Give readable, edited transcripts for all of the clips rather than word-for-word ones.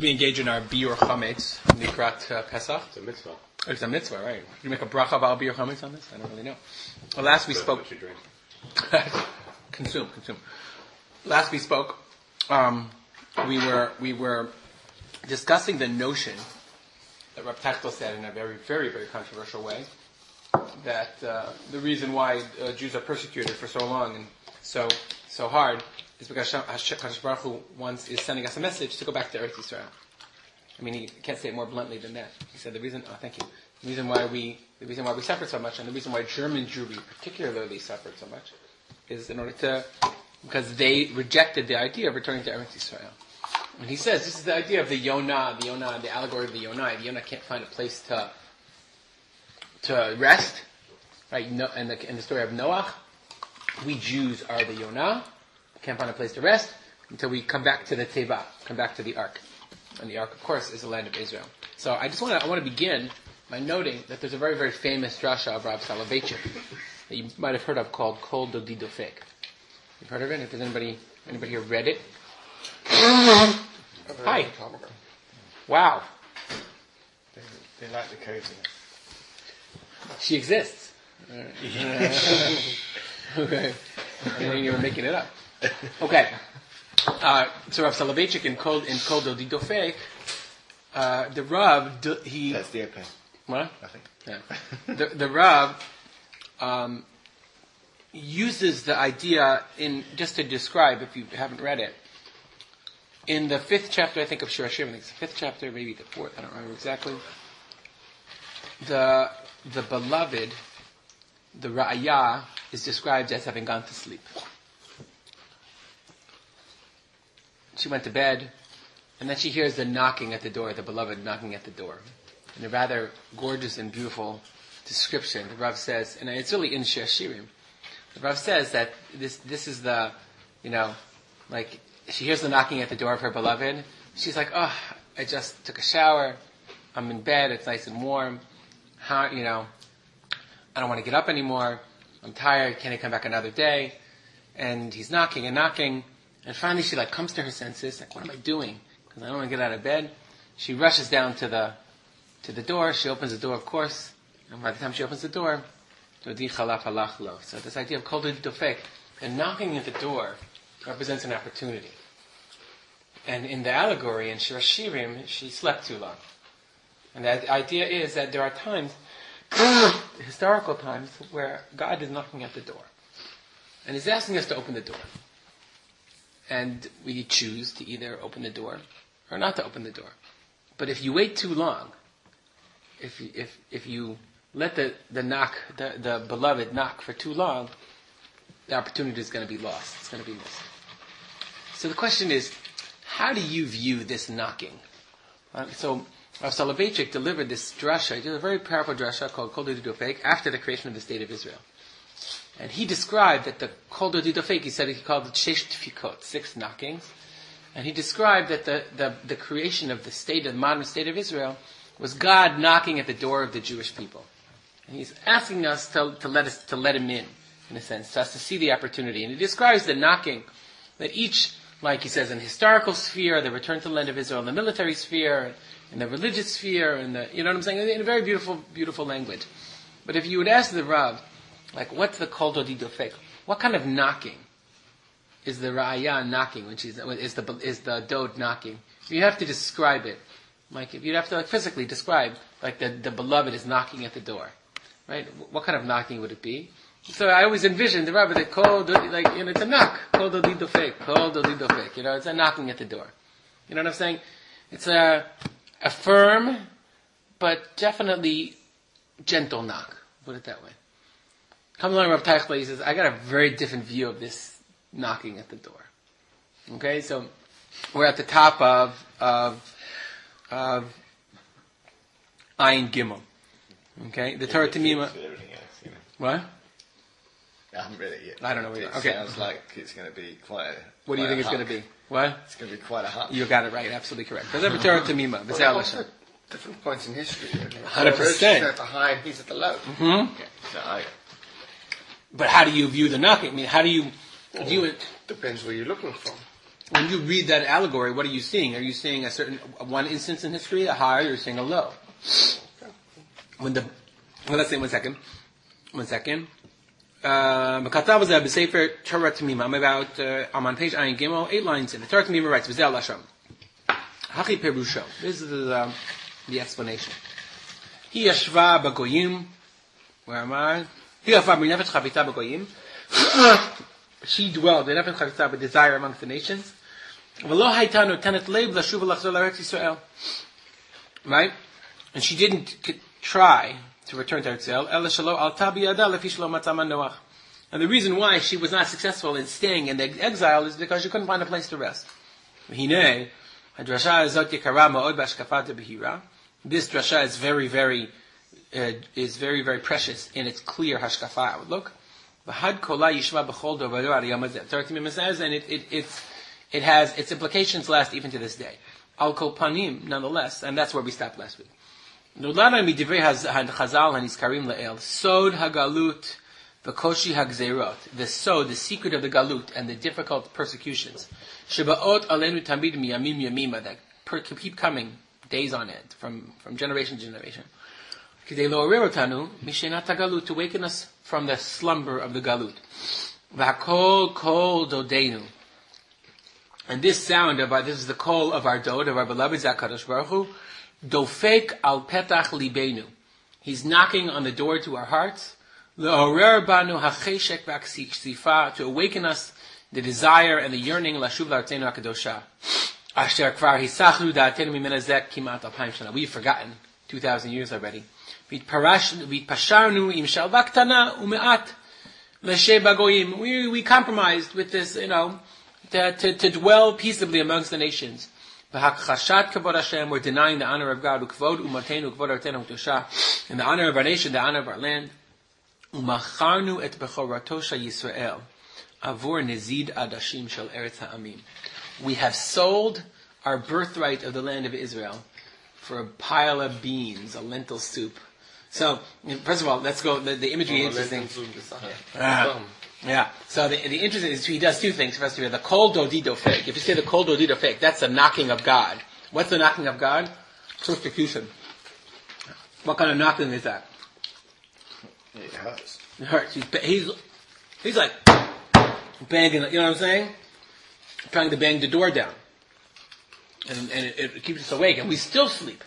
we engage in our Biur Chametz, Nikrat Pesach. It's a mitzvah. It's a mitzvah, right? You make a bracha about Biur Chametz on this? I don't really know. Well, last we spoke... What you drink. consume. Last we spoke, we were discussing the notion that Rav Tachtel said in a very, very, very controversial way, that the reason why Jews are persecuted for so long and so hard is because HaKadosh Baruch Hu is sending us a message to go back to Eretz Yisrael. I mean, he can't say it more bluntly than that. He said the reason why we suffered so much, and the reason why German Jewry particularly suffered so much, is because they rejected the idea of returning to Eretz Yisrael. And he says this is the idea of the Yonah, the allegory of the Yonah. The Yonah can't find a place to rest, right? In the story of Noach, we Jews are the Yonah. Can't find a place to rest until we come back to the Teva, come back to the Ark. And the Ark, of course, is the land of Israel. So I want to begin by noting that there's a very, very famous drasha of Rav Soloveitchik that you might have heard of called Kol Dodi Dofek. You've heard of it? If there's anybody here read it? Hi. Wow. They like the codes in it. She exists. Okay. I didn't even making it up. Okay. So Rav Soloveitchik in Kol Dodi Dofek, the Rav, That's the open. What? Nothing. Yeah. The Rav uses the idea just to describe, if you haven't read it, in the 5th chapter, I think, of Shir Hashirim, I think it's the 5th chapter, maybe the 4th, I don't remember exactly. The beloved, the Ra'ayah, is described as having gone to sleep. She went to bed, and then she hears the knocking at the door, the beloved knocking at the door. In a rather gorgeous and beautiful description, the Rav says, and it's really in Shir Hashirim, the Rav says that this is the, like, she hears the knocking at the door of her beloved. She's like, oh, I just took a shower. I'm in bed. It's nice and warm. I don't want to get up anymore. I'm tired. Can I come back another day? And he's knocking. And finally she comes to her senses. Like, what am I doing? Because I don't want to get out of bed. She rushes down to the door. She opens the door, of course. And by the time she opens the door, so this idea of Kol Dodi Dofek, and knocking at the door represents an opportunity. And in the allegory, in Shir Hashirim, she slept too long. And the idea is that there are times, historical times, where God is knocking at the door. And He's asking us to open the door. And we choose to either open the door or not to open the door. But if you wait too long, if you let the beloved knock for too long, the opportunity is going to be lost. It's going to be missed. So the question is, how do you view this knocking? So Rav Soloveitchik delivered this drasha. He did a very powerful drasha called Kol Dodi Dofek after the creation of the state of Israel. And he described that the Kol Dodi Dofek, he called it Shesh Tfikot, 6 knockings. And he described that the creation of the modern state of Israel was God knocking at the door of the Jewish people. And He's asking us to let Him in a sense, for us to see the opportunity. And he describes the knocking that each, like he says, in the historical sphere, the return to the land of Israel, in the military sphere, in the religious sphere, in a very beautiful, beautiful language. But if you would ask the Rav, what's the Kol Dodi Dofek? What kind of knocking is the Ra'ayah knocking, which is the Dod knocking? If you have to describe it, if you'd have to physically describe, the beloved is knocking at the door, right? What kind of knocking would it be? So I always envision the Rabbi that it's a knock. Kol Dodi Dofek, Kol Dodi Dofek. It's a knocking at the door. You know what I'm saying? It's a firm, but definitely gentle knock. Put it that way. Comes along Rav Teichler, he says, I got a very different view of this knocking at the door. Okay, so we're at the top of Ayin Gimel. Okay, the Torah Temimah. What? I haven't read it yet. I don't know. It Okay. sounds like it's going to be quite a... What do you think it's going to be? What? It's going to be quite a hut. You got it right. Absolutely correct. There's a Torah Temimah. Well, also different points in history. 100%. At the high and he's at the low. Mm-hmm. Okay. So But how do you view the knocking? I mean, how do you view it? Depends where you're looking from. when you read that allegory, what are you seeing? Are you seeing one instance in history, a high, or you're seeing a low? Let's say 1 second. 1 second. Makatav was b'sefer Torah Tamima. I'm about, I'm on page Ayin Gimel, 8 lines in. The Torah Tamima writes, V'zeh Lashon. Hachi Perusho. This is the explanation. Hi yashva b'goyim. Where am I? Hi yashva b'nefesh chavita b'goyim. She dwelled in nefesh chavita with desire amongst the nations. V'lo hayta notenet lev l'shuv l'chzor l'Eretz Yisrael. Right? And she didn't try to return to Eretz Yisrael. Ela shelo alta biyada lefi shelo matza manoach. And the reason why she was not successful in staying in the exile is because she couldn't find a place to rest. V'hinei hadrasha azot yikara ma'od b'ashkafat behira. This drasha is very, very precious in its clear hashkafa outlook. V'had kola yishma b'chol dovaru ad yom hazeh. Torah Tamima says, and it has its implications last even to this day. Al kol panim, nonetheless, and that's where we stopped last week. Nolana midivrei Chazal hanizkarim le'el sod hagalut v'koshi hagzerot. The sod, the secret of the galut and the difficult persecutions. Shebaot alenu tamid miyamim yamima, that keep coming days on end, from generation to generation. Kidei lo'arer otanu mishenat hagalut, to waken us from the slumber of the galut. V'hakol kol dodenu. And this sound this is the call of our Dod, of our beloved ZaKadosh Baruch Hu, Dofek al petach libenu. He's knocking on the door to our hearts. Le'orer banu hacheshek v'aksifa, to awaken us the desire and the yearning lashuv l'artenu hakadosha. Asher kvar hisachlu da'atenu mimena zek kimat alpayim shana. We've forgotten 2,000 years already. V'itpasharnu im shalva ktana u'me'at l'shei bagoyim. We compromised with this, to dwell peaceably amongst the nations. V'hakchashat kavod Hashem, we're denying the honor of God, u'kvod u'matenu, u'kvod artenu u'tosha, and the honor of our nation, the honor of our land. U'macharnu et bechorato shel Yisrael, avur nezid adashim shel eretz ha'amim. We have sold our birthright of the land of Israel for a pile of beans, a lentil soup. So, first of all, let's go, the imagery is interesting. Yeah. So the interesting is he does two things. First of all, the kol dodi dofek. If you say the kol dodi dofek, that's the knocking of God. What's the knocking of God? Persecution. What kind of knocking is that? It hurts. It hurts. He's like banging. You know what I'm saying? Trying to bang the door down, and it keeps us awake, and we still sleep.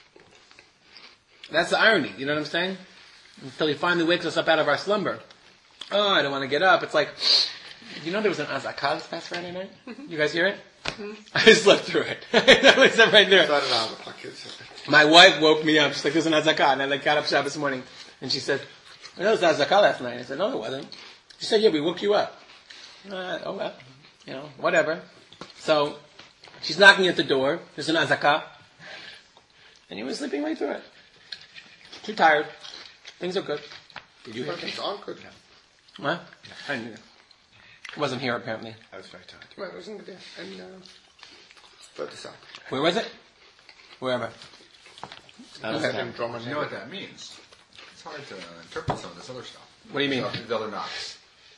That's the irony. You know what I'm saying? Until he finally wakes us up out of our slumber. Oh, I don't want to get up. It's like, there was an azakah this past Friday night? You guys hear it? Mm-hmm. I just slept through it. I slept right through it. My wife woke me up. She's like, there's an azakah. And I got up Shabbos morning. And she said, there was an azakah last night. I said, no, there wasn't. She said, yeah, we woke you up. Oh, well, whatever. So, she's knocking at the door. There's an azakah. And you were sleeping right through it. Too tired. Things are good. Did you hear it? Things are good now. What? I didn't either. Wasn't here apparently. I was very tired. Well, wasn't there? And further south. Where was it? Wherever. You know what that means? It's hard to interpret some of this other stuff. What do you mean? The other knots.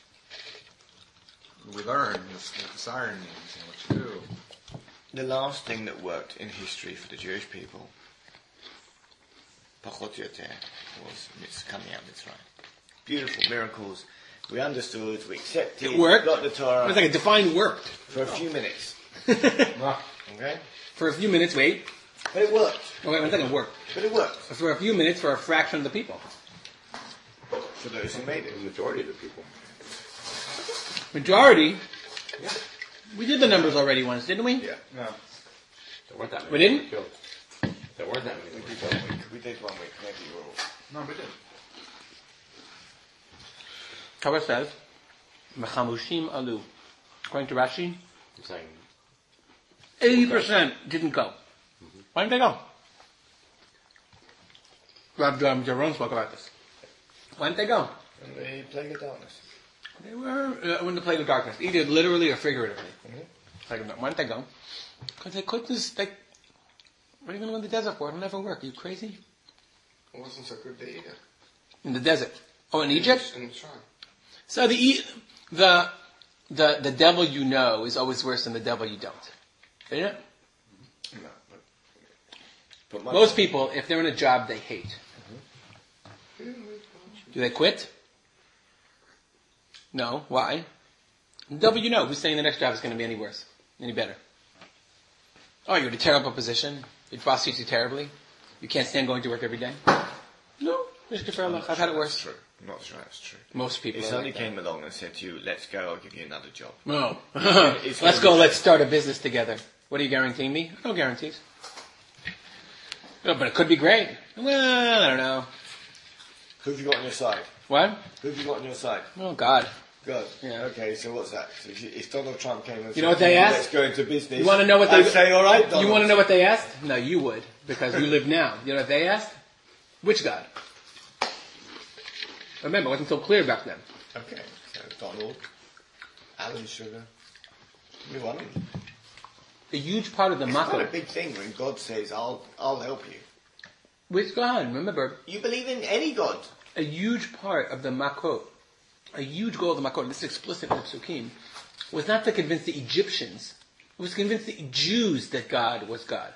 We learn what the siren means and what you do. The last thing that worked in history for the Jewish people, Pachot Yoter, was coming out of Mitzrayim. Beautiful miracles. We understood, we accepted, it worked. Got the Torah. It was like a defined worked. For a few minutes. Okay? For a few minutes, wait. But it worked. Oh, wait, 1 second, it worked. But it worked. For a few minutes for a fraction of the people. For those who made it. The majority of the people. Majority? Yeah. We did the numbers already once, didn't we? Yeah. No. There weren't that many. We didn't? Killed. There weren't that many. We did 1 week. Maybe you were all. No, we didn't. Torah says, Mechamushim alu. According to Rashi, You're saying 80% didn't go. Why didn't they go? Rabbi Jaron spoke about this. Why didn't they go? And the plague of darkness. They were in the plague of darkness, either literally or figuratively. Mm-hmm. Why didn't they go? Because they couldn't, what are you going to go in the desert for? It'll never work. Are you crazy? It wasn't so good there either. In the desert. Oh, in Egypt? In China. So the the devil you know is always worse than the devil you don't. Isn't it? No, but Most people, if they're in a job they hate, do they quit? No. Why? The devil you know, who's saying the next job is going to be any worse, any better? Oh, you're in a terrible position. Your boss treats you terribly. You can't stand going to work every day. No, I've had it worse. True. Not sure that's true. Most people. If somebody came along and said to you, "Let's go, I'll give you another job." No. Let's go, let's start a business together. What are you guaranteeing me? No guarantees. No, but it could be great. Well, I don't know. Who have you got on your side? What? Who have you got on your side? Oh, God. God. Yeah. Okay, so what's that? So if Donald Trump came and You know what they asked? "Let's go into business," You want to know what they I'd say, "All right, Donald." You want to know what they asked? No, you would, because you live now. You know what they asked? Which God? Remember, it wasn't so clear back then. Okay, so Donald, Alan Sugar, you want him. A huge part of the It's not a Makot. big thing when God says, "I'll help you." Which God? Remember, You believe in any God. a huge part of the Makot, a huge goal of the Makot, this is explicit in the Psukim, was not to convince the Egyptians. It was to convince the Jews that God was God.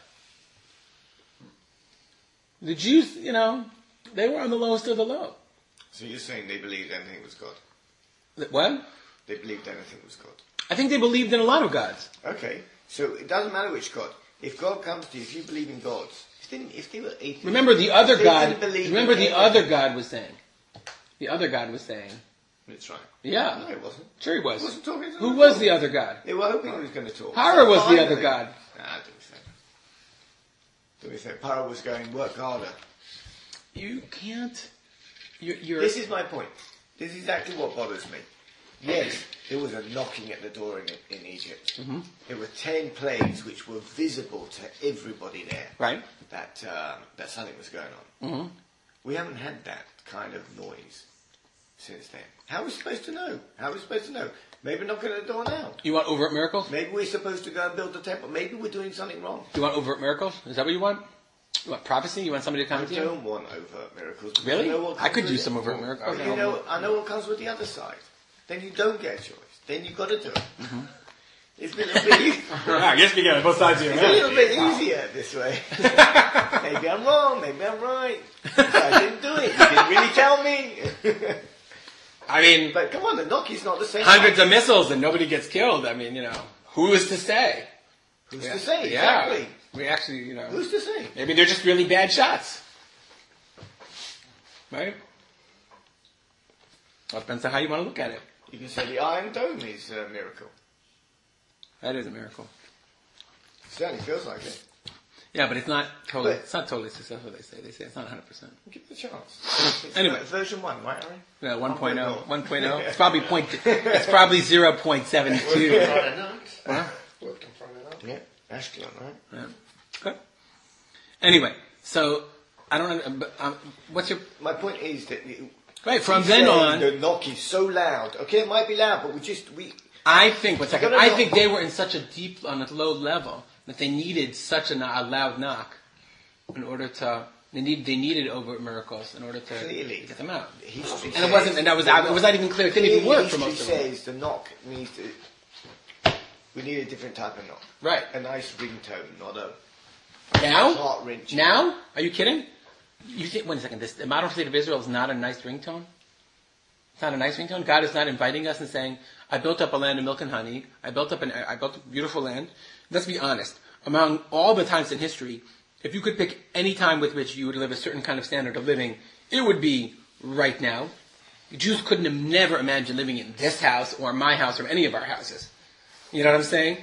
The Jews, they were on the lowest of the low. So you're saying they believed anything was God? What? They believed anything was God. I think they believed in a lot of gods. Okay, so it doesn't matter which God. If God comes to you, if you believe in gods, if they were atheists, Remember the other they God. didn't believe Remember in the anything. other God was saying. The other God was saying. That's right. Yeah. No, it wasn't. Sure he was. He wasn't talking to Who them. was the other God? They were hoping he was going to talk. Paro was the Finally. other God. Nah, don't be fair. Paro was going, work harder. You can't. You're. This is my point. This is exactly what bothers me. Yes, there was a knocking at the door in Egypt. Mm-hmm. There were 10 plagues which were visible to everybody there. Right. That something was going on. Mm-hmm. We haven't had that kind of noise since then. How are we supposed to know? How are we supposed to know? Maybe knocking at the door now. You want overt miracles? Maybe we're supposed to go and build a temple. Maybe we're doing something wrong. You want overt miracles? Is that what you want? You want prophecy? You want somebody to come I to you? don't want overt miracles. because Really? I know what I could comes use with some it. overt miracles. I know what comes with the other side. Then you don't get a choice. Then you've got to do it. Mm-hmm. It's a little bit I guess we get both sides of It's a little bit easier this way. Maybe I'm wrong, maybe I'm right. I didn't do it. You didn't really tell me. I mean, But come on, the knockie's not the same. hundreds of missiles and nobody gets killed. I mean, who is to say? Who's to say? Yeah. Exactly. We actually, Who's to say? maybe they're just really bad shots. Right? Well, it depends on how you want to look at it. You can say the Iron Dome is a miracle. That is a miracle. It certainly feels like it. Yeah, but it's not totally. But- It's not totally successful. They say it's not 100%. Give it a chance. It's Anyway. version 1, right, Aaron? No, 1.0. 1.0. 1.0. It's probably It's probably 0.72. Friday night. Huh? Worked on Friday night. Yeah, Ashkelon, right? Yeah. Good. Anyway, so I don't. What's your My point is that right from he's then saying on? the knock is so loud. Okay, it might be loud, but I think. One second. No, no, I no. think they were in such a deep, on a low level that they needed such a loud knock in order to. They needed overt miracles in order to Clearly. get them out. history And it wasn't. And that was. It was not even clear. It didn't even work for most of them. History says the knock needs to. We need a different type of knock. Right. A nice ringtone, not a Now? heart-wrenching. Now? Are you kidding? You think? Wait a second. The modern state of Israel is not a nice ringtone. It's not a nice ringtone. God is not inviting us and saying, "I built up a land of milk and honey. I built a beautiful land." Let's be honest. Among all the times in history, if you could pick any time with which you would live a certain kind of standard of living, it would be right now. The Jews couldn't have never imagined living in this house or my house or any of our houses. You know what I'm saying?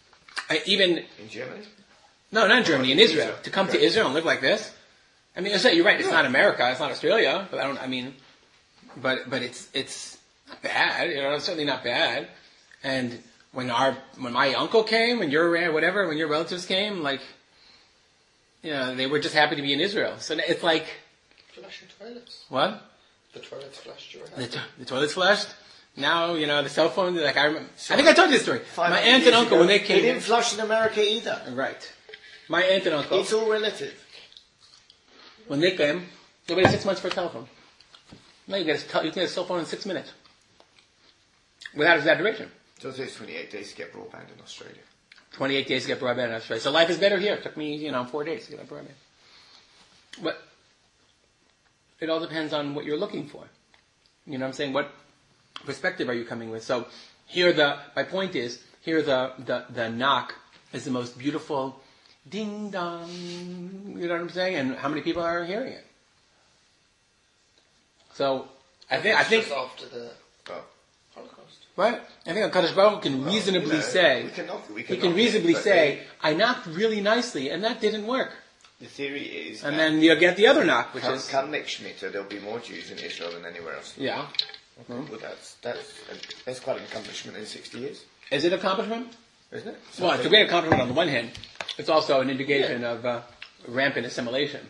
In Germany? No, not in Germany, in Israel. To come to Israel and live like this? I mean, you're right, it's not America, it's not Australia, but but it's not bad, it's certainly not bad. And when my uncle came, when your relatives came, they were just happy to be in Israel. So it's like... Flashing toilets. What? The toilets flashed your house. The toilets flushed? Now, the cell phone, I remember... I think I told you this story. My aunt and uncle, when they came... They didn't flush in America either. Right. My aunt and uncle... It's all relative. When they came, they waited 6 months for a telephone. Now you can get a cell phone in 6 minutes. Without exaggeration. So it takes 28 days to get broadband in Australia. 28 days to get broadband in Australia. So life is better here. It took me, 4 days to get my broadband. But it all depends on what you're looking for. You know what I'm saying? What perspective are you coming with? So my point is, here the knock is the most beautiful ding dong. You know what I'm saying? And how many people are hearing it? So I think after the Holocaust. Right? I think HaKadosh Baruch Hu can reasonably say, I knocked really nicely, and that didn't work. The theory is, and then you get the other knock, which is come next Shemitah, there'll be more Jews in Israel than anywhere else. Yeah. Well, that's quite an accomplishment in 60 years. Is it an accomplishment? Isn't it? Well, it's a great accomplishment on the one hand. It's also an indication of rampant assimilation.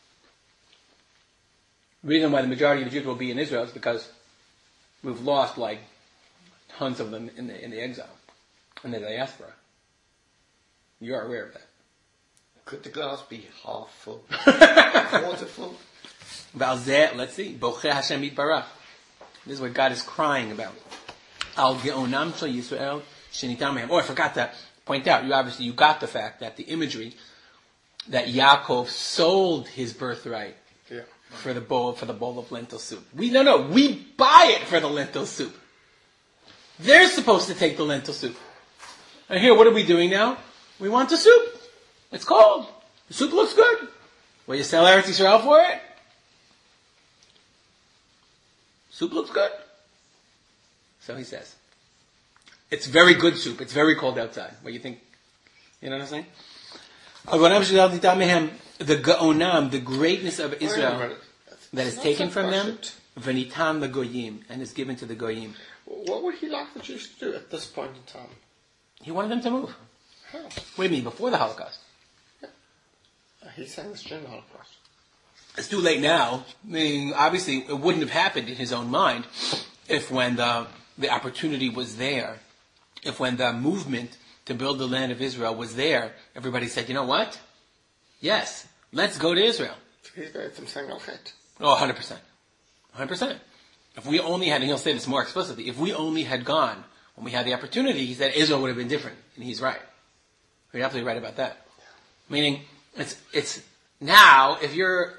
The reason why the majority of the Jews will be in Israel is because we've lost tons of them in the exile, in the diaspora. You're aware of that. Could the glass be half full? Quarter full? Let's see. Bocheh Hashem Yitbarach. This is what God is crying about. Al Geonam Shel Yisrael Shenitam Mehem. Oh, I forgot to point out. You got the fact that the imagery that Yaakov sold his birthright for the bowl of lentil soup. We buy it for the lentil soup. They're supposed to take the lentil soup. And here, what are we doing now? We want the soup. It's cold. The soup looks good. Will you sell Eretz Yisrael for it? Soup looks good. So he says. It's very good soup. It's very cold outside. What do you think? You know what I'm saying? The Gaonam, the greatness of Israel that is taken from them, Venitam the Goyim, and is given to the Goyim. What would he like the Jews to do at this point in time? He wanted them to move. How? What do you mean, before the Holocaust? Yeah. He's saying it's during the Holocaust. It's too late now. I mean, obviously, it wouldn't have happened in his own mind if when the opportunity was there, if when the movement to build the land of Israel was there, everybody said, you know what? Yes, let's go to Israel. He's going to saying, okay. Oh, 100%. 100%. If we only had, and he'll say this more explicitly, if we only had gone when we had the opportunity, he said Israel would have been different. And he's right. You're absolutely right about that. Meaning, it's now, if you're...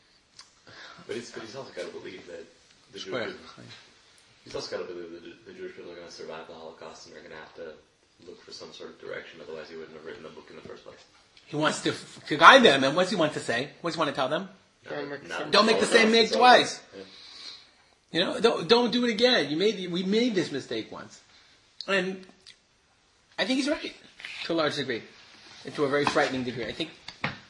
But he's also got to believe that the Jewish people, he's also got to believe that the Jewish people are going to survive the Holocaust and they're going to have to look for some sort of direction, otherwise he wouldn't have written the book in the first place. He wants to guide them, and what's he want to say? What's he want to tell them? Don't make the same mistake twice. Yeah. Don't do it again. We made this mistake once. And I think he's right, to a large degree. And to a very frightening degree. I think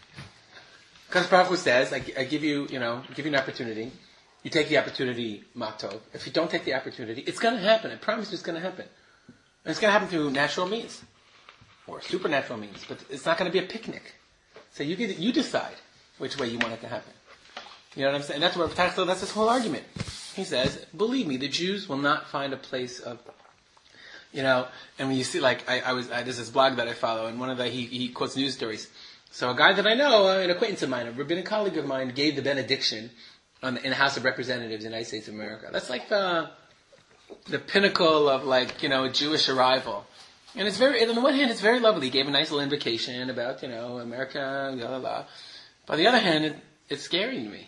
Kadosh Baruch Hu says, I give you an opportunity. You take the opportunity, Matov. If you don't take the opportunity, it's going to happen. I promise you it's going to happen. And it's going to happen through natural means. Or supernatural means. But it's not going to be a picnic. So you decide which way you want it to happen. You know what I'm saying? And that's where that's his whole argument. He says, believe me, the Jews will not find a place of, and when you see, there's this blog that I follow, and one of he quotes news stories. So a guy that I know, an acquaintance of mine, a rabbinic colleague of mine, gave the benediction in the House of Representatives in the United States of America. That's like the pinnacle of Jewish arrival. And it's on the one hand, it's very lovely. He gave a nice little invocation about, America, blah, blah, blah. But on the other hand, it's scary to me.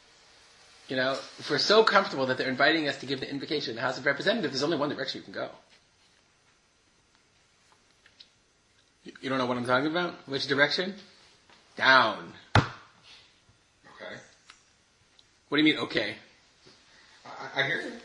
If we're so comfortable that they're inviting us to give the invocation in the House of Representatives, there's only one direction you can go. You don't know what I'm talking about? Which direction? Down. Okay. What do you mean, okay? I hear you.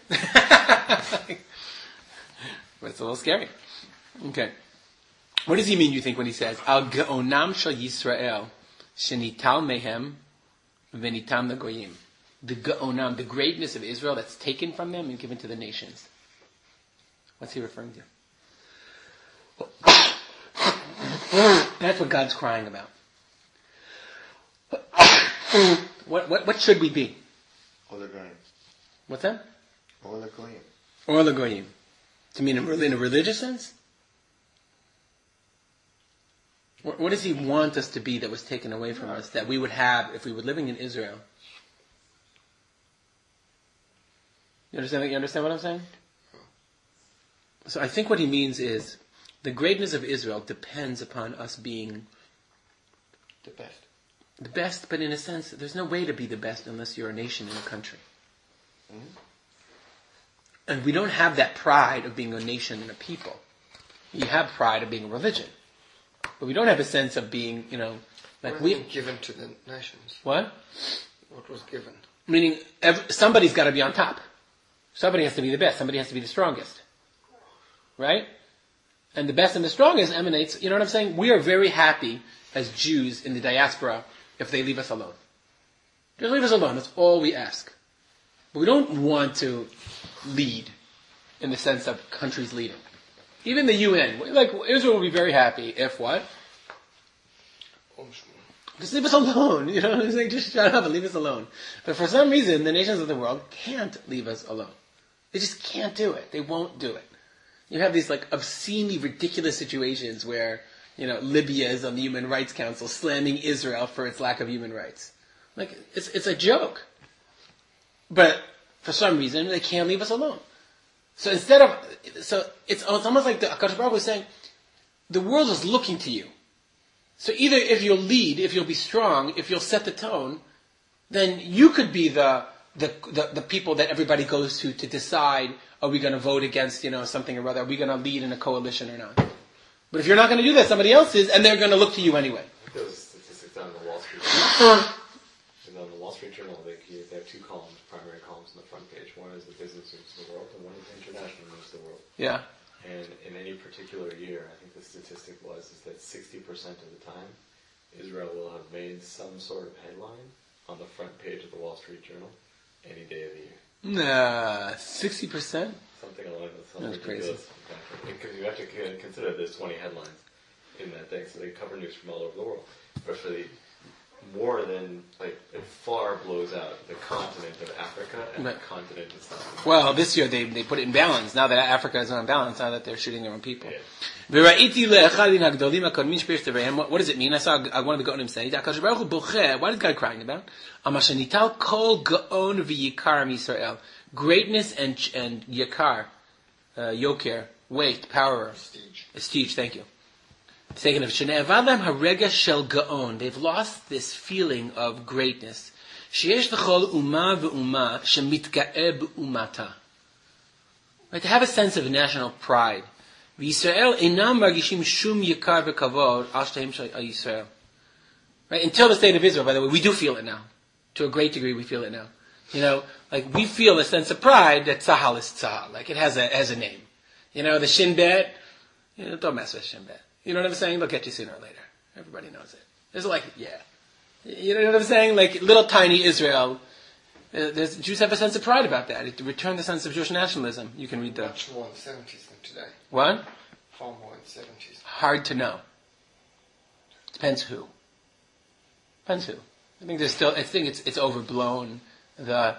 But it's a little scary. Okay. What does he mean, you think, when he says, Al Geonam Shel Yisrael, Shenital Mehem, Venitam the Goyim? The Geonam, the greatness of Israel that's taken from them and given to the nations. What's he referring to? That's what God's crying about. What should we be? Or the Goyim. What's that? Or the Goyim. Or the Goyim. To mean in a religious sense? What does he want us to be that was taken away from us, that we would have if we were living in Israel? You understand what I'm saying? So I think what he means is the greatness of Israel depends upon us being The best. the best, but in a sense, there's no way to be the best unless you're a nation in a country. And we don't have that pride of being a nation and a people. You have pride of being a religion. But we don't have a sense of being, like What was given to the nations? What? What was given? Meaning, somebody's got to be on top. Somebody has to be the best. Somebody has to be the strongest. Right? And the best and the strongest emanates, you know what I'm saying? We are very happy as Jews in the diaspora if they leave us alone. Just leave us alone. That's all we ask. But we don't want to lead in the sense of countries leading. Even the UN. Like, Israel will be very happy if what? Just leave us alone. You know what I'm saying? Just shut up and leave us alone. But for some reason, the nations of the world can't leave us alone. They just can't do it. They won't do it. You have these like obscenely ridiculous situations where, Libya is on the Human Rights Council slamming Israel for its lack of human rights. Like, it's a joke. But for some reason, they can't leave us alone. So it's almost like the HaKadosh Baruch Hu is saying, the world is looking to you. So either if you'll lead, if you'll be strong, if you'll set the tone, then you could be the people that everybody goes to decide, are we going to vote against, something or other? Are we going to lead in a coalition or not? But if you're not going to do that, somebody else is, and they're going to look to you anyway. There was statistics on the Wall Street Journal. And on the Wall Street Journal, they have two columns, primary columns on the front page. One is the business news of the world, and one is the international news of the world. Yeah. And in any particular year, I think the statistic was that 60% of the time, Israel will have made some sort of headline on the front page of the Wall Street Journal any day of the year. 60%? Something along those lines. That's crazy. Because you have to consider there's 20 headlines in that thing, so they cover news from all over the world. But for the more than, it far blows out the continent of Africa and the continent of South America. Well, this year they put it in balance. Now that Africa is on balance, now that they're shooting their own people. Yeah. What does it mean? I saw one of the Gaonim say, what is God crying about? Greatness and yakar, yoker, weight, power, prestige, thank you. It's taken of Shene'avadam harega shel gaon. They've lost this feeling of greatness. Sheyesh l'chol umah ve'umah shemitga'eh be'umata. Right, to have a sense of national pride. V'Yisrael einam margishim shum yakar ve'kavod al shteim shel Yisrael. Right, until the state of Israel, by the way, we do feel it now. To a great degree, we feel it now. We feel a sense of pride that Tzahal is Tzahal. Like, it has a name. The Shin Bet, don't mess with Shin Bet. You know what I'm saying? They'll get you sooner or later. Everybody knows it. It's like, yeah. You know what I'm saying? Like, little tiny Israel. Jews have a sense of pride about that. It returned the sense of Jewish nationalism. You can read the... Much more in the 70s than today. What? Far more in the 70s. Hard to know. Depends who. I think it's overblown. The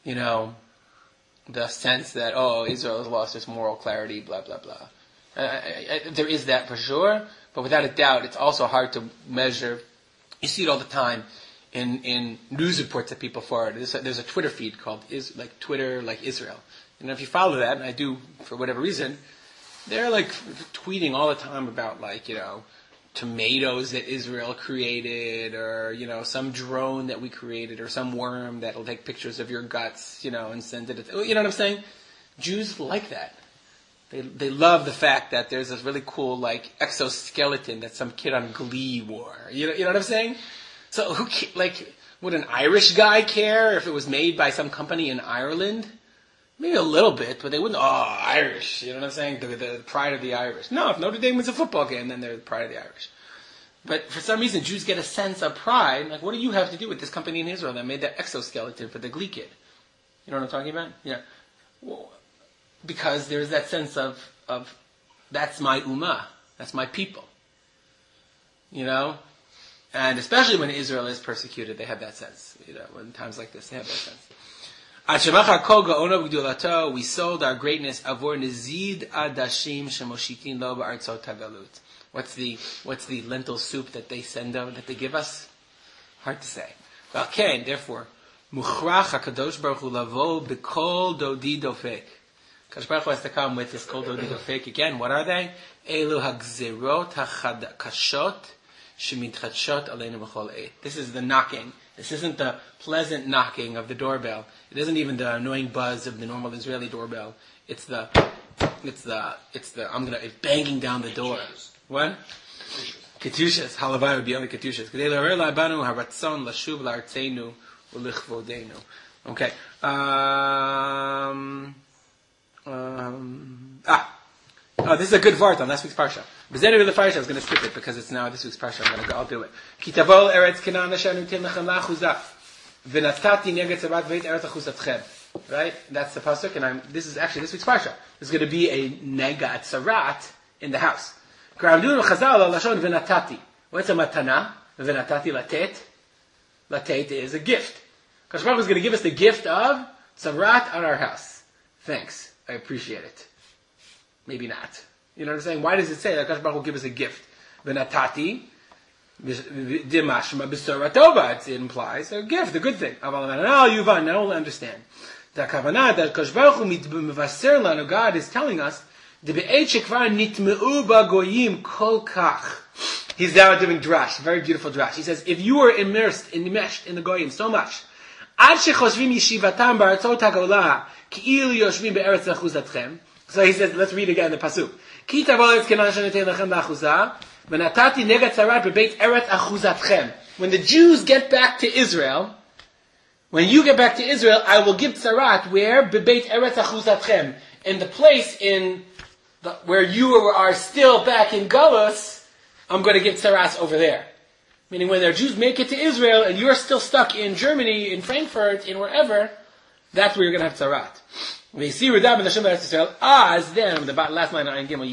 sense that, Israel has lost its moral clarity, blah, blah, blah. There is that for sure, but without a doubt, it's also hard to measure. You see it all the time in news reports that people forward. There's a Twitter feed called Twitter like Israel. And if you follow that, and I do for whatever reason, they're tweeting all the time about tomatoes that Israel created, or some drone that we created, or some worm that'll take pictures of your guts, and send it. You know what I'm saying? Jews like that. They love the fact that there's this really cool exoskeleton that some kid on Glee wore. You know what I'm saying? So would an Irish guy care if it was made by some company in Ireland? Maybe a little bit, but they wouldn't. Irish. You know what I'm saying? The pride of the Irish. No, if Notre Dame wins a football game, then they're the pride of the Irish. But for some reason, Jews get a sense of pride. Like, what do you have to do with this company in Israel that made that exoskeleton for the Glee kid? You know what I'm talking about? Yeah. Well, because there's that sense of that's my ummah, that's my people. And especially when Israel is persecuted, they have that sense. In times like this, they have that sense. We sold our greatness avor nizid adashim shemoshitin lo ba'artzot hagalut. What's the lentil soup that they that they give us? Hard to say. Therefore, muchrach hakadosh baruch hu lavo b'kol dodi dofek. Kadosh Baruch Hu has to come with this kol dodi dofek again. What are they? Elu hagzerot hachadkashot shemitchadshot aleinu b'chol eit. This is the knocking. This isn't the pleasant knocking of the doorbell. It isn't even the annoying buzz of the normal Israeli doorbell. It's banging down the door. What? Ketushas. Halavai would be only ketushas. Kedei l'orer la'abanu haratzon l'shuv la'artzeinu u'lichvodeinu. Okay. This is a good vart on last week's parsha. B'zenu l'farsha, I was going to skip it because it's now this week's parsha. I'll do it. Ki tavol eretz Canaan asher nutin lechem la'achuzah v'natati neged tzarat v'eit eretz achuzatchem. Right? That's the pasuk, and this is actually this week's parsha. There's going to be a nega tzarat in the house. What's a matana? V'natati latet. Latet is a gift. Kadosh Baruch Hu is going to give us the gift of tzarat on our house. Thanks. I appreciate it. Maybe not. You know what I'm saying? Why does it say that Kadosh Baruch Hu will give us a gift? V'natati dimashma b'sora tova. It implies a gift, a good thing. Now Yuvan, now we'll understand. The kavanah that Kadosh Baruch Hu mitvaser lanu, God is telling us, he's now doing drash, very beautiful drash. He says, if you were immersed, enmeshed in the goyim so much, so he says, let's read again the pasuk. When the Jews get back to Israel, when you get back to Israel, I will give tzarat where? Bebeit eretz achuzatchem. In the place where you are still back in Galus, I'm going to give tzaras over there. Meaning when their Jews make it to Israel and you're still stuck in Germany, in Frankfurt, in wherever, that's where you're going to have tzarat. We see Radab in the Shem Israel, then, the last line on Gimel,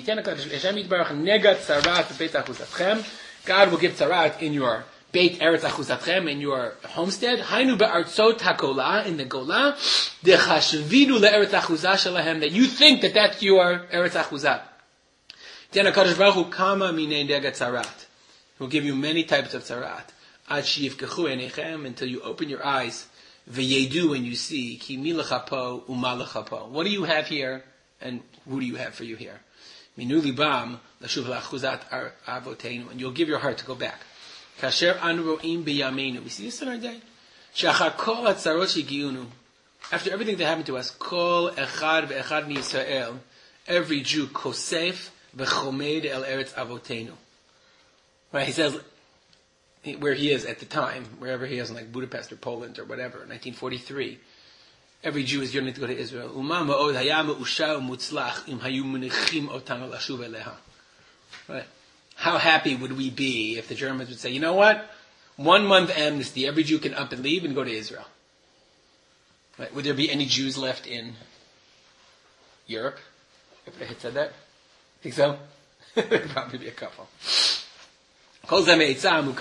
God will give tzarat in your Beit Eretz Achuzatchem, in your homestead. Hainu be'artzot hakola, in the Gola. Dechashvidu le'eretz achuzah shelahem, that you think that that's your Eretz Achuzah. Then HaKadosh Baruch Hu kama minei nega tzarat. He will give you many types of tzarat. Ad sheyifkechu einechem, until you open your eyes. V'yedu, when you see, ki mi lecha po u'ma lecha po. What do you have here, and who do you have for you here? Minu libam l'shuv la'achuzat avoteinu, and you'll give your heart to go back. Kasher anu ro'im b'yameinu. We see this in our day. Shachar kol hatzarot shegiunu. After everything that happened to us, kol echad ve'echad miYisrael, every Jew kosef v'chomed el eretz avoteinu. Right? He says where he is at the time, wherever he is in like Budapest or Poland or whatever, 1943. Every Jew is yearning to go to Israel. Uma ma'od haya me'usha u'mutzlach im hayu menichim otanu lashuv eleha. Right? How happy would we be if the Germans would say, you know what? 1 month amnesty, every Jew can up and leave and go to Israel. Right? Would there be any Jews left in Europe? If I had said that? Think so? There'd probably be a couple. This is from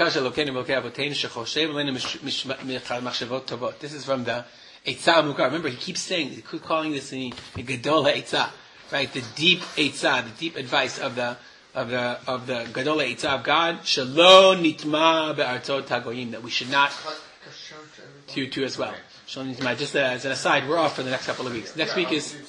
the Eitzah Mukar. Remember, he keeps calling this the Gadol Eitzah, right? The deep Eitzah, the deep advice of the Gadol Eitzah of God. Shalom nitma be'artzot hagoyim, that we should not to as well. Shalom nitma. Just as an aside, we're off for the next couple of weeks. Next week is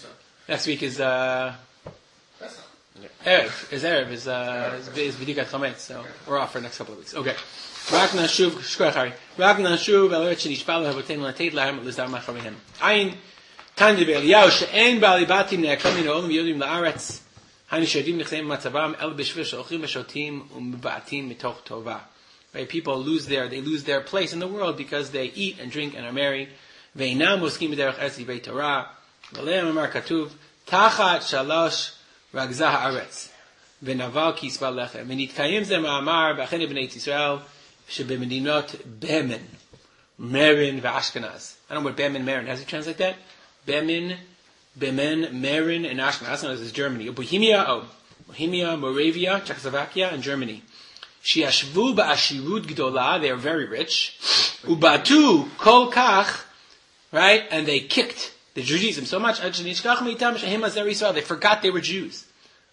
Erev is B'dikat Chametz, so we're off for the next couple of weeks. Okay. Ragna Shuv Shkochari. Ragna Shuv Eleret Shenishpalu Havoteinu Latet Lahem Lizar Machavihem. Ayin Tandi Be'Eliyahu She'en Ba'ali Batim Ne'akamim Olam Yodim La'aretz Hainu She'edim Nechleim Matzavam El B'Shvil She'ochim V'Shotim U'Miba'atim Mitoch Tova. Right? People lose their place in the world because they eat and drink and are merry. Ve'inam Moskim B'derech Eretz Yivei Torah. V'leim Amar Katuv Tachat Shalosh Ragzah Haaretz V'Naval Kisva Lechem V'Nitkayim Ze Ma'amar B'Achene B'nei Yisrael Shebemedinot Bemin Merin V'Ashkenaz. I don't know what Bemin Merin. How does it translate that? Bemin, Merin, and Ashkenaz. Ashkenaz is Germany. Bohemia, Moravia, Czechoslovakia, and Germany. Shiashvu Ba'ashirut Gdola. They are very rich. Ubatu Kol Kach. Right? And they kicked the Judaism so much, they forgot they were Jews.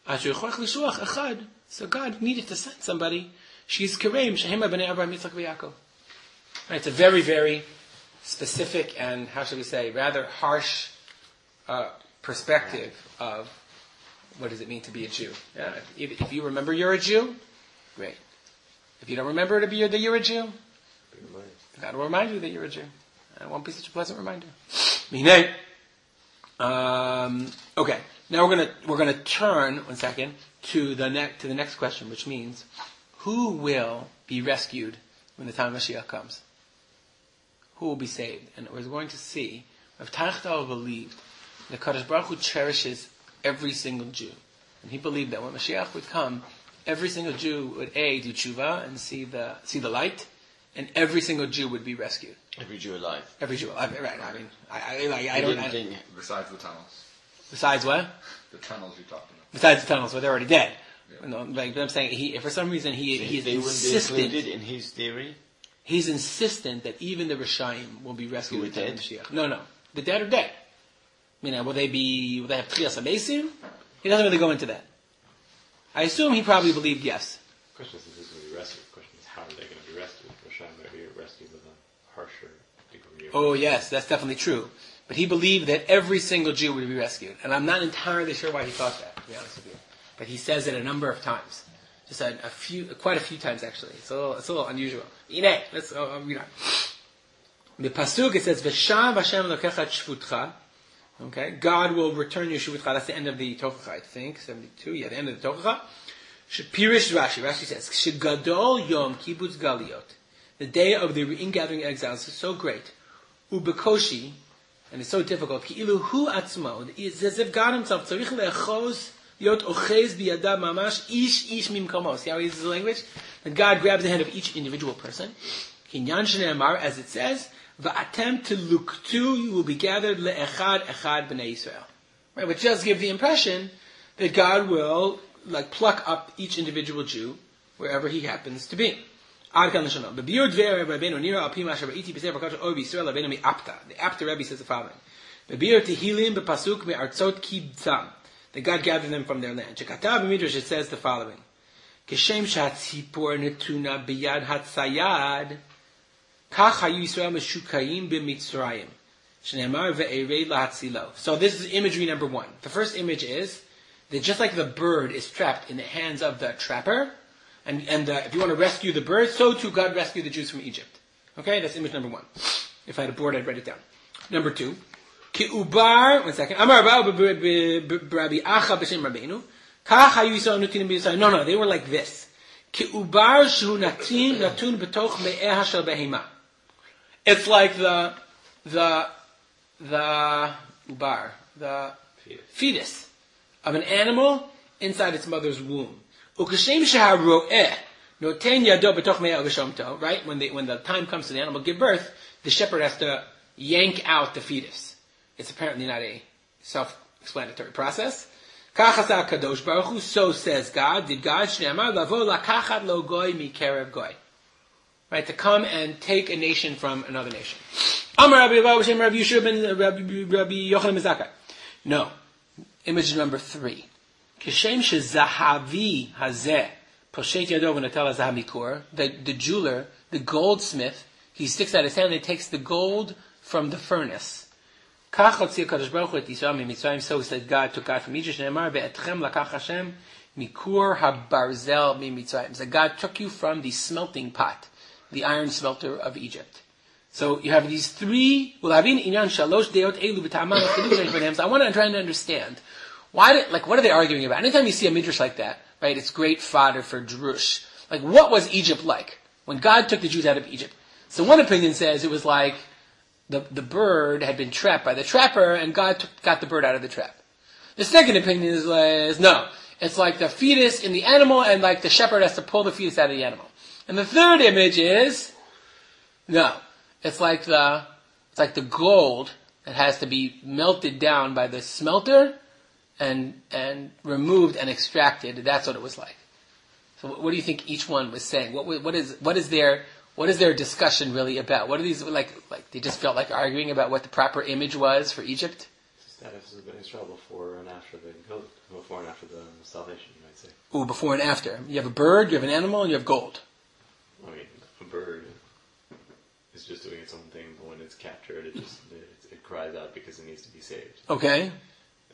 So God needed to send somebody. She's Kareem, Shehema b'nei Abraham, Yitzchak, v'Yaakov. Right, it's a very, very specific and, how should we say, rather harsh perspective of what does it mean to be a Jew. Yeah, if you remember you're a Jew, great. If you don't remember that you're a Jew, God will remind you that you're a Jew. And it won't be such a pleasant reminder. Okay. Now we're gonna turn 1 second to the next question, which means who will be rescued when the time of Mashiach comes? Who will be saved? And we're going to see Rav Tachtal believed that Kadosh Baruch Hu cherishes every single Jew, and he believed that when Mashiach would come, every single Jew would do tshuva and see the light, and every single Jew would be rescued. Every Jew alive. Every Jew alive, right? I mean, I don't. Besides the tunnels. Besides what? The tunnels you talked about. Besides the tunnels, where they're already dead. Yeah. No, but I'm saying if for some reason he is they insistent. wouldn't be included in his theory. He's insistent that even the Rishayim will be rescued Who at the time are of Mashiach. No, the dead are dead. Will they have Tchias HaMesim? He doesn't really go into that. I assume he probably believed yes. The question isn't who's going to be rescued. The question is how are they going to be rescued? Rishayim might be rescued with a harsher degree of... Oh yes, that's definitely true. But he believed that every single Jew would be rescued. And I'm not entirely sure why he thought that, to be honest with you. But he says it a number of times. Just quite a few times actually. It's a little unusual. Let's read on. The pasuk it says, "V'shav Hashem Elokecha et shvutcha." Okay, God will return your shvutcha. That's the end of the Tochacha, I think. 72. Yeah, the end of the Tochacha. Pirish Rashi. Rashi says, "Shegadol Yom Kibbutz Galiot." The day of the ingathering exiles is so great. Ubekoshi, and it's so difficult. Ki'ilu hu atzmo. It's as if God Himself tzarich le'echoz yot ochez biyadav mamash ish mimkamos. See how he uses the language? That God grabs the hand of each individual person. Kinyan shneimar, as it says, va'atem teluktu, you will be gathered le'echad echad b'nei Yisrael. Right, which does give the impression that God will pluck up each individual Jew wherever he happens to be. Ad kan l'shalom. B'biur dver Rabbeinu nira al pi ma asher ba'iti b'sefer kach ovi Yisrael Rabbeinu mi apta. The Apta Rebbe says the following: B'biur tehilim b'pasuk me'artzot kibtzam. That God gathered them from their land. Shekatav b'midrash it says the following: Kishem shatzipor netuna biyad hatzayad kach hayu Yisrael meshukayim b'mitzrayim shneimar ve'erei lahatzilo. So this is imagery number 1. The first image is that just like the bird is trapped in the hands of the trapper, and if you want to rescue the bird, so too God rescued the Jews from Egypt. Okay, that's image number 1. If I had a board, I'd write it down. Number 2, Ki'ubar, 1 second. Amar Rabbi Acha b'shem Rabbeinu. Kach hayu Yisrael nutinim b'Yisrael. No, they were like this. Ki'ubar shu natun b'toch me'eha shel behema. It's like the ubar, the fetus of an animal inside its mother's womb. Ukashem shaharoeh noten yado b'toch me'eha v'shomto. Right, when the time comes to the animal give birth, the shepherd has to yank out the fetus. It's apparently not a self-explanatory process. Kachasa kadosh baruch hu, so says God. Did God shneimar lavo lakachat lo goy mikerev goy? Right, to come and take a nation from another nation. Amar Rabbi Yehuda b'shem Rabbi Yeshua ben Rabbi Yochanan Mizaka. No. Image number 3. Kishem shezahavi hazeh poshet yado v'natel hazahav mikor. The jeweler, the goldsmith, he sticks out his hand and he takes the gold from the furnace. So said God took out from Egypt. So God took you from the smelting pot, the iron smelter of Egypt. So you have these 3. So I want to try and understand what are they arguing about? Anytime you see a midrash like that, right? It's great fodder for drush. What was Egypt like when God took the Jews out of Egypt? So one opinion says it was like the bird had been trapped by the trapper, and God got the bird out of the trap. The second opinion is no. It's like the fetus in the animal, and the shepherd has to pull the fetus out of the animal. And the third image is no. It's like the gold that has to be melted down by the smelter and removed and extracted. That's what it was like. So what do you think each one was saying? What is their discussion really about? What are these like? They just felt like arguing about what the proper image was for Egypt. Status of Israel before and after the salvation, you might say. Ooh, before and after. You have a bird, you have an animal, and you have gold. I mean, a bird is just doing its own thing, but when it's captured, it cries out because it needs to be saved. Okay. A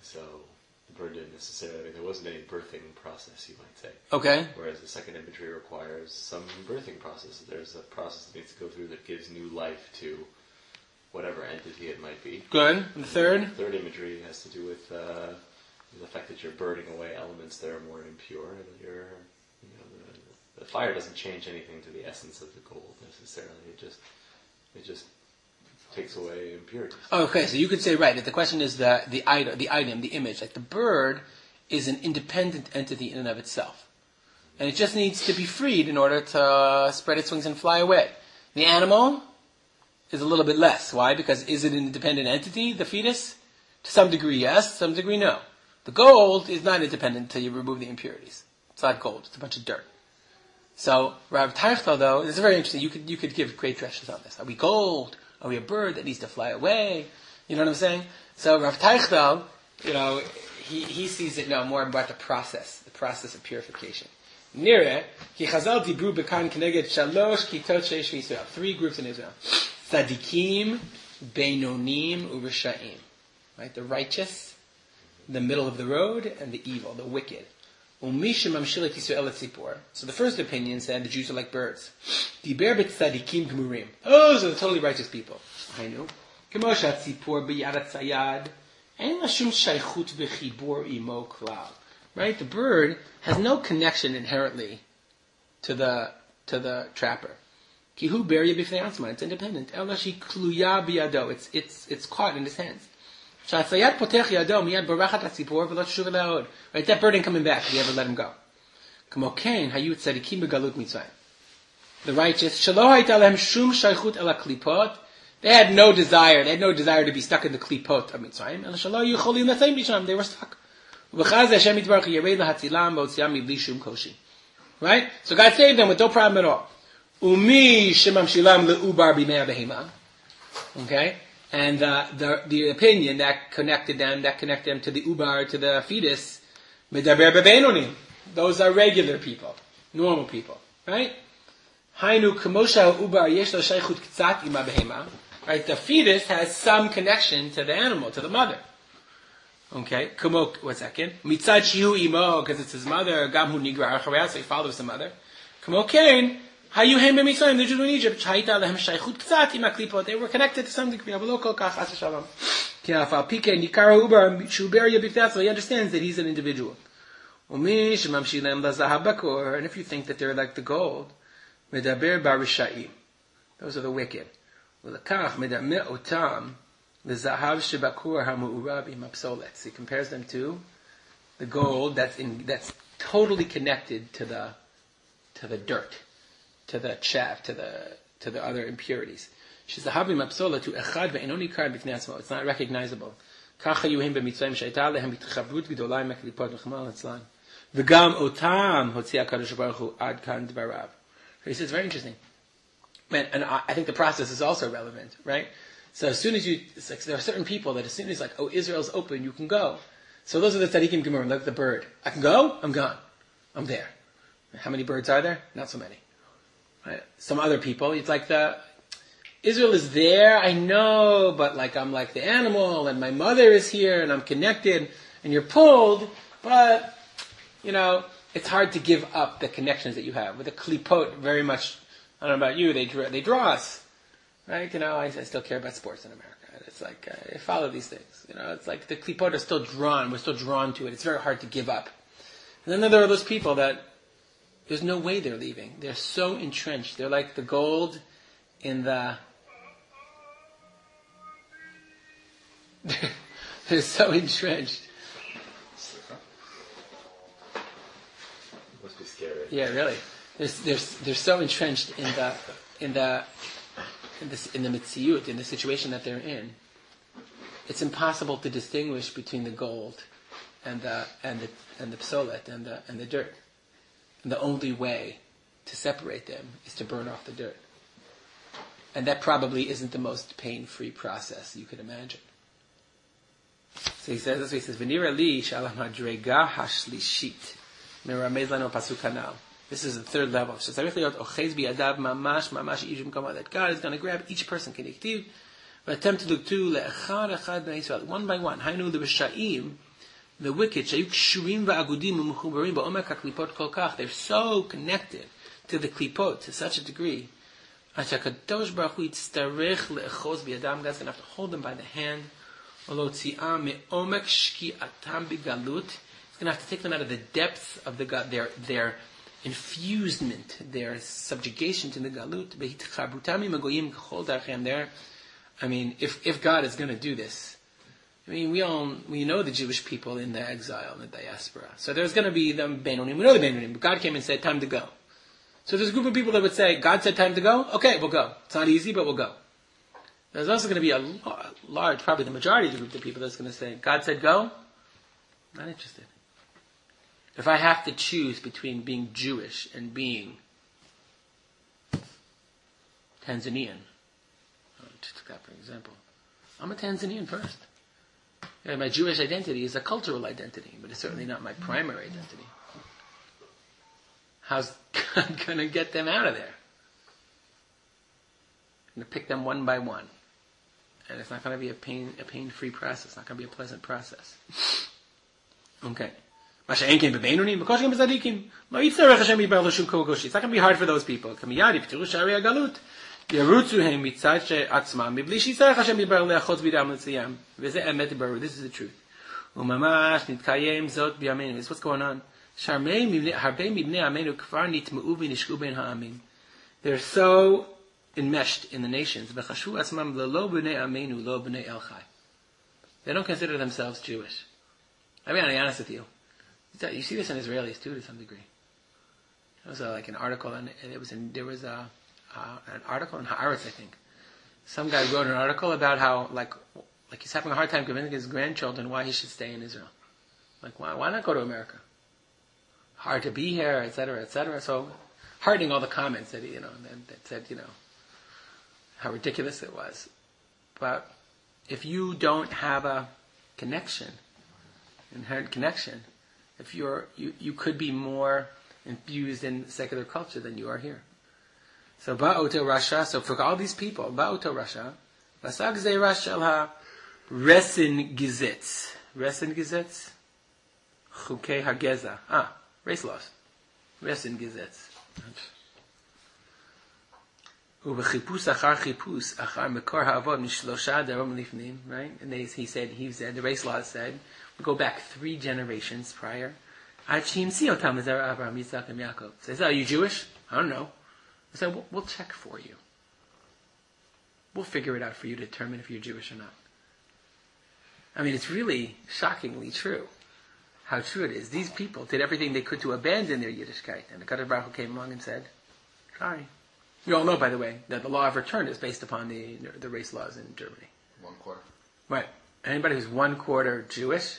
So the bird didn't necessarily, there wasn't any birthing process, you might say. Okay. Whereas the second imagery requires some birthing process. There's a process that needs to go through that gives new life to whatever entity it might be. Good. And the third? The third imagery has to do with the fact that you're burning away elements that are more impure, and that the fire doesn't change anything to the essence of the gold necessarily. It just takes away impurities. Okay, so you could say, right, if the question is the item, the image, like the bird is an independent entity in and of itself. And it just needs to be freed in order to spread its wings and fly away. The animal is a little bit less. Why? Because is it an independent entity, the fetus? To some degree, yes. To some degree, no. The gold is not independent until you remove the impurities. It's not gold. It's a bunch of dirt. So, Rav Teichel, though, it's very interesting. You could give great drushes on this. Are we gold? Are we a bird that needs to fly away? You know what I'm saying? So, Rav Teichel, he sees it now more about the process of purification. Nire, ki Chazal dibru bekan keneged shalosh kitot sheish v'Yisrael. 3 groups in Israel. Tzadikim, Beinonim, Urisha'im. Right? The righteous, the middle of the road, and the evil, the wicked. So the first opinion said the Jews are like birds. Diber b'tzadikim gmurim. Those are the totally righteous people. I know. K'moshat tzipor b'yadat tzayad. Ein la shum shaychut v'chibor imo klal. Right? The bird has no connection inherently to the trapper. Kihu beria b'fnei atzma. It's independent. Ela shi kluya b'yado. It's caught in his hands. Right, that bird ain't coming back if you ever let him go. The righteous, they had no desire to be stuck in the klipot of Mitzrayim. They were stuck. Right? So God saved them with no problem at all. Okay? And the opinion that connected them to the ubar, to the fetus, those are regular people, normal people, right? Right? The fetus has some connection to the animal, to the mother. Okay, what's that again? Because it's his mother, so he follows the mother. The Jews in Egypt, they were connected to some degree. He understands that he's an individual. And if you think that they're like the gold, those are the wicked. He compares them to the gold that's totally connected to the dirt, to the chaff, to the other impurities. It's not recognizable. He says, very interesting. Man, and I think the process is also relevant, right? So as soon as there are certain people that as soon as Israel's open, you can go. So those are the tzadikim gemurim, like the bird. I can go, I'm gone. I'm there. How many birds are there? Not so many. Right? Some other people, it's like Israel is there, I know, but I'm like the animal, and my mother is here, and I'm connected, and you're pulled, but, it's hard to give up the connections that you have. With the klipot, very much, I don't know about you, they draw us. Right? I still care about sports in America. It's like, I follow these things. It's like the klipot are still drawn, we're still drawn to it. It's very hard to give up. And then there are those people that there's no way they're leaving. They're so entrenched. They're like the gold in the... They're so entrenched. Must be scary. Yeah, really. They're so entrenched in the mitziyut, in the situation that they're in. It's impossible to distinguish between the gold and the psolet and the dirt. And the only way to separate them is to burn off the dirt. And that probably isn't the most pain-free process you could imagine. So he says, he says, V'nira li shalam hadrega hashlishit. Meramez lano pasuk hanal. This is the third level. That God is going to grab each person, but attempt to look to le'echad echad b'nei Yisrael, one by one. Hainu l'b'sha'im The wicked, they're so connected to the klipot to such a degree. God's going to have to hold them by the hand. He's going to have to take them out of the depths of their infusement, their subjugation to the galut. I mean, if God is going to do this, I mean, we know the Jewish people in the exile, in the diaspora. So there's going to be the Beinonim. We know the Beinonim. But God came and said, time to go. So there's a group of people that would say, God said time to go? Okay, we'll go. It's not easy, but we'll go. There's also going to be a large, probably the majority of the group of people that's going to say, God said go? Not interested. If I have to choose between being Jewish and being Tanzanian, just took that for example, I'm a Tanzanian first. Yeah, my Jewish identity is a cultural identity, but it's certainly not my primary identity. How's God going to get them out of there? I'm going to pick them one by one. And it's not going to be a pain-free process. It's not going to be a pleasant process. Okay. It's not going to be hard for those people. This is the truth. This is what's going on. They're so enmeshed in the nations. They don't consider themselves Jewish. I'll be honest with you. You see this in Israelis too, to some degree. There was like an article, and there was an article in Haaretz, I think. Some guy wrote an article about how like he's having a hard time convincing his grandchildren why he should stay in Israel. Like why not go to America? Hard to be here, etc., etc. So hardening all the comments that that said how ridiculous it was. But if you don't have a connection, inherent connection, if you could be more infused in secular culture than you are here. So ba'oto rasha. So for all these people, ba'oto rasha, vasag ze rasha ha resin gizitz, chukei hageza. Race laws, resin gizitz. Ubechipus achar chipus achar mekor ha'avod mishlosha darom lifnim. Right, and he said the race laws said we go back 3 generations prior. Achim siotam zera Abraham, Yitzchak, and Yaakov. Says, are you Jewish? I don't know. I said, we'll check for you. We'll figure it out for you to determine if you're Jewish or not. I mean, it's really shockingly true. How true it is. These people did everything they could to abandon their Yiddishkeit. And the Kadosh Baruch Hu came along and said, sorry. You all know, by the way, that the law of return is based upon the race laws in Germany. 1/4. Right. Anybody who's 1/4 Jewish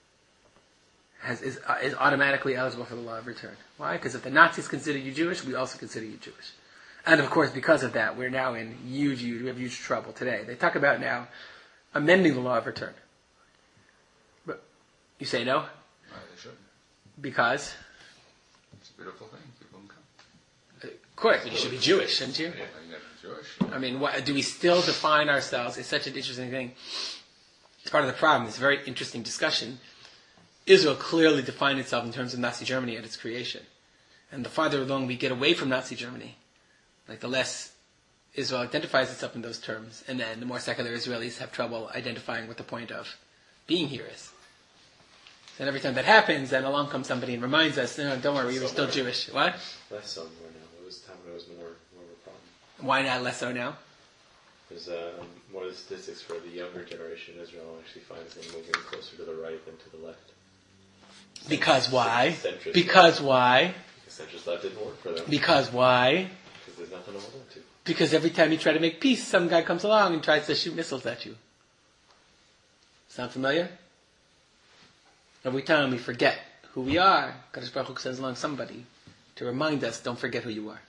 is automatically eligible for the law of return. Why? Because if the Nazis consider you Jewish, we also consider you Jewish. And of course, because of that, we're now in we have huge trouble today. They talk about now amending the law of return. But you say no? No, they shouldn't. Because? It's a beautiful thing. People can come. Of course, but you should be Jewish, shouldn't you? Yeah, you're Jewish. I mean, do we still define ourselves? It's such an interesting thing. It's part of the problem. It's a very interesting discussion. Israel clearly defined itself in terms of Nazi Germany at its creation. And the farther along we get away from Nazi Germany, like the less Israel identifies itself in those terms, and then the more secular Israelis have trouble identifying what the point of being here is. And every time that happens, then along comes somebody and reminds us, no, don't worry, we were still Jewish. What? Less so more now. There was a time when it was more of a problem. Why not less so now? There's more of the statistics for the younger generation in Israel actually finds them moving closer to the right than to the left. Because why? Centrist Because left. why? Because centrist left didn't work for them. Because why? Because there's nothing to hold on to. Because every time you try to make peace, some guy comes along and tries to shoot missiles at you. Sound familiar? Every time we forget who we are, Kadosh Baruch Hu sends along somebody to remind us, don't forget who you are.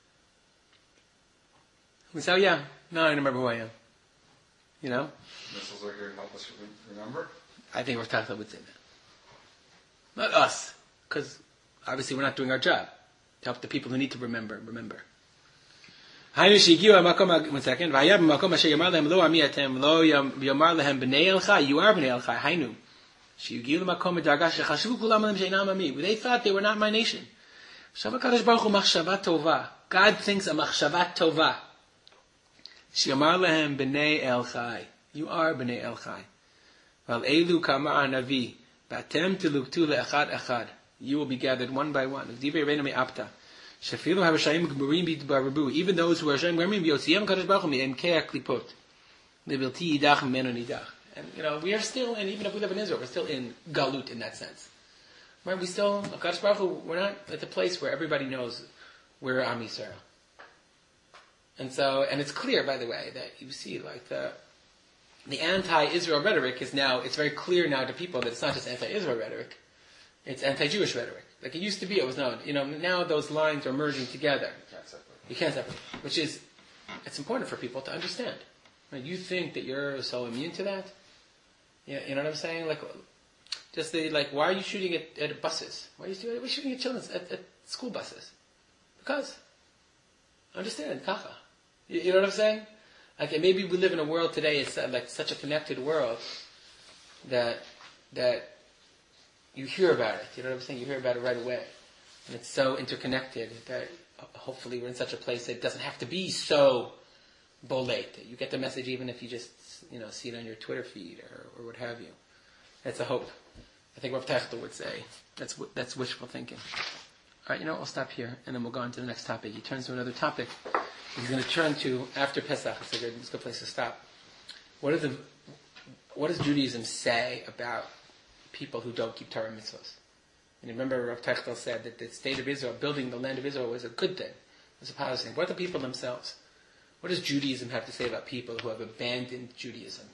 We say, oh yeah, no, I remember who I am. You know? Missiles are here to help us remember? I think Rav Tachla would say that. Not us, because obviously we're not doing our job. To help the people who need to remember. One second. You are Bnei Elchai. Hainu. They thought they were not my nation. God thinks a machshavat tova. Shiamar lehem b'nei El Chai. You are b'nei El Chai. Val elu kamar navi. Batem tiluktu le'echad echad. You will be gathered one by one. Even those who are Hashem Gramim Yotziyam Kadosh Baruch Hu Me'emkei HaKlipot. Levilti yidach mimenu nidach. And we are still, and even if we live in Israel, we're still in galut in that sense. Right? We still, Kadosh Baruch Hu, we're not at the place where everybody knows we're Am Yisrael. And so, and it's clear, by the way, that you see, like the anti-Israel rhetoric is now, it's very clear now to people that it's not just anti-Israel rhetoric, it's anti-Jewish rhetoric. Like it used to be, it was known. Now those lines are merging together. You can't separate. Which is, it's important for people to understand. Right? You think that you're so immune to that? You know what I'm saying? Like, why are you shooting at buses? Why are you shooting at children at school buses? Because, understand, kacha. You know what I'm saying? Like, and maybe we live in a world today, it's like such a connected world that you hear about it. You know what I'm saying? You hear about it right away. And it's so interconnected that hopefully we're in such a place that it doesn't have to be so bolate. You get the message even if you just, see it on your Twitter feed or what have you. That's a hope. I think Rav Techtel would say that's wishful thinking. All right, I'll stop here and then we'll go on to the next topic. He turns to another topic. He's going to turn to after Pesach. It's a good place to stop. What does Judaism say about people who don't keep Torah mitzvahs? And remember, Rav Techtel said that the state of Israel, building the land of Israel, was a good thing. It was a positive thing. What are the people themselves? What does Judaism have to say about people who have abandoned Judaism?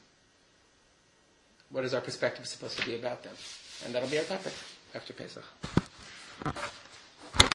What is our perspective supposed to be about them? And that'll be our topic after Pesach.